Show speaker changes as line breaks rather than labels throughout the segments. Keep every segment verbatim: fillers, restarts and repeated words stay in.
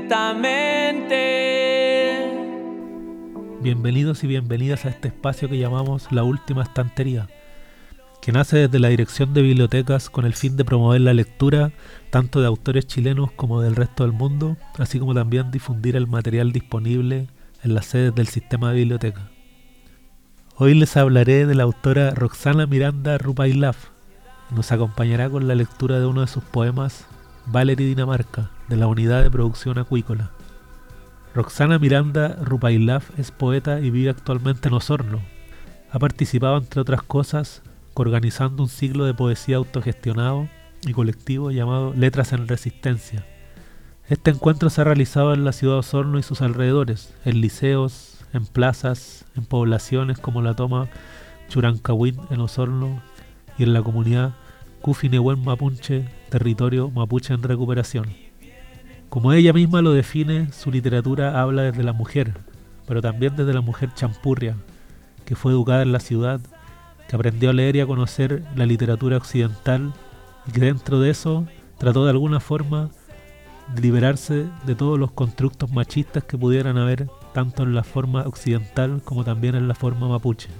lentamente.
Bienvenidos y bienvenidas a este espacio que llamamos La Última Estantería, que nace desde la Dirección de Bibliotecas con el fin de promover la lectura tanto de autores chilenos como del resto del mundo, así como también difundir el material disponible en las sedes del sistema de biblioteca. Hoy les hablaré de la autora Roxana Miranda Rupailaf. Nos acompañará con la lectura de uno de sus poemas, Valery Dinamarca, de la Unidad de Producción Acuícola. Roxana Miranda Rupailaf es poeta y vive actualmente en Osorno. Ha participado, entre otras cosas, organizando un ciclo de poesía autogestionado y colectivo llamado Letras en Resistencia. Este encuentro se ha realizado en la ciudad de Osorno y sus alrededores, en liceos, en plazas, en poblaciones como la toma Churancahuín en Osorno y en la comunidad Cufinehuén Mapuche, territorio mapuche en recuperación. Como ella misma lo define, su literatura habla desde la mujer, pero también desde la mujer champurria, que fue educada en la ciudad, que aprendió a leer y a conocer la literatura occidental y que dentro de eso trató de alguna forma de liberarse de todos los constructos machistas que pudieran haber tanto en la forma occidental como también en la forma mapuche.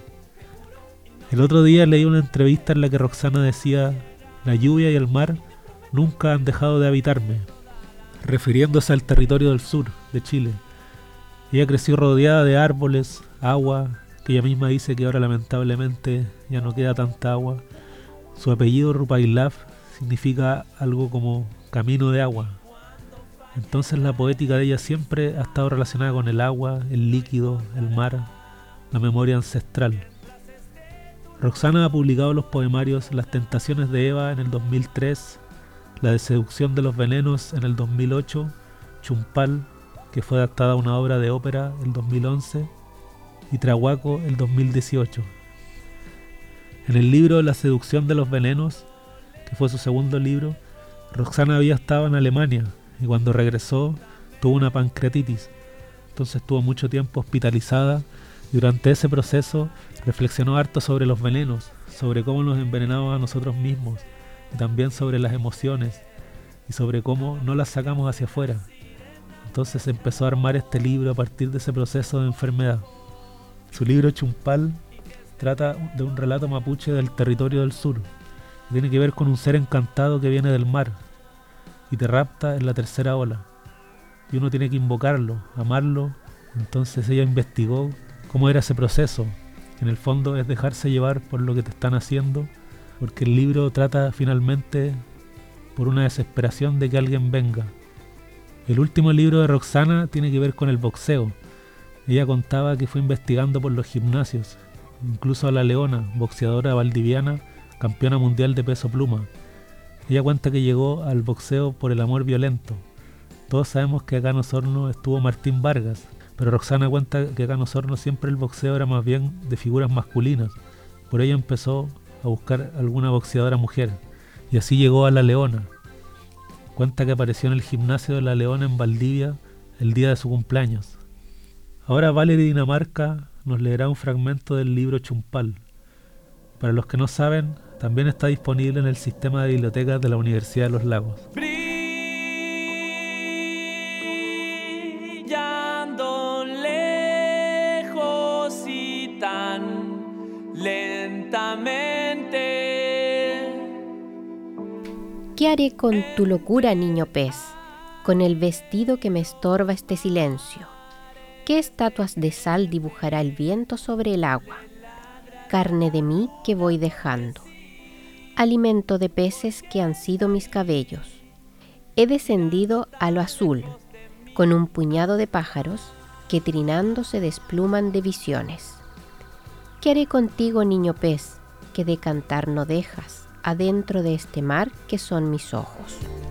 El otro día leí una entrevista en la que Roxana decía: la lluvia y el mar nunca han dejado de habitarme, refiriéndose al territorio del sur de Chile. Ella creció rodeada de árboles, agua, que ella misma dice que ahora lamentablemente ya no queda tanta agua. Su apellido Rupailaf significa algo como camino de agua. Entonces la poética de ella siempre ha estado relacionada con el agua, el líquido, el mar, la memoria ancestral. Roxana ha publicado los poemarios Las Tentaciones de Eva en el dos mil tres, La de Seducción de los Venenos en el dos mil ocho, Chumpal, que fue adaptada a una obra de ópera el dos mil once, y Trahuaco el dos mil dieciocho. En el libro La Seducción de los Venenos, que fue su segundo libro, Roxana había estado en Alemania y cuando regresó tuvo una pancreatitis, entonces estuvo mucho tiempo hospitalizada y durante ese proceso reflexionó harto sobre los venenos, sobre cómo nos envenenamos a nosotros mismos y también sobre las emociones y sobre cómo no las sacamos hacia afuera. Entonces empezó a armar este libro a partir de ese proceso de enfermedad. Su libro Chumpal trata de un relato mapuche del territorio del sur. Tiene que ver con un ser encantado que viene del mar y te rapta en la tercera ola. Y uno tiene que invocarlo, amarlo. Entonces ella investigó cómo era ese proceso. En el fondo es dejarse llevar por lo que te están haciendo, porque el libro trata finalmente por una desesperación de que alguien venga. El último libro de Roxana tiene que ver con el boxeo. Ella contaba que fue investigando por los gimnasios, incluso a La Leona, boxeadora valdiviana, campeona mundial de peso pluma. Ella cuenta que llegó al boxeo por el amor violento. Todos sabemos que acá en Osorno estuvo Martín Vargas, pero Roxana cuenta que acá en Osorno siempre el boxeo era más bien de figuras masculinas. Por ello empezó a buscar alguna boxeadora mujer, y así llegó a La Leona. Cuenta que apareció en el gimnasio de La Leona en Valdivia el día de su cumpleaños. Ahora Valery Dinamarca nos leerá un fragmento del libro Chumpal. Para los que no saben, también está disponible en el sistema de bibliotecas de la Universidad de los Lagos.
Brillando lejos y tan lentamente.
¿Qué haré con tu locura, niño pez? Con el vestido que me estorba este silencio. ¿Qué estatuas de sal dibujará el viento sobre el agua? Carne de mí que voy dejando. Alimento de peces que han sido mis cabellos. He descendido a lo azul, con un puñado de pájaros que trinando se despluman de visiones. ¿Qué haré contigo, niño pez, que de cantar no dejas, adentro de este mar que son mis ojos?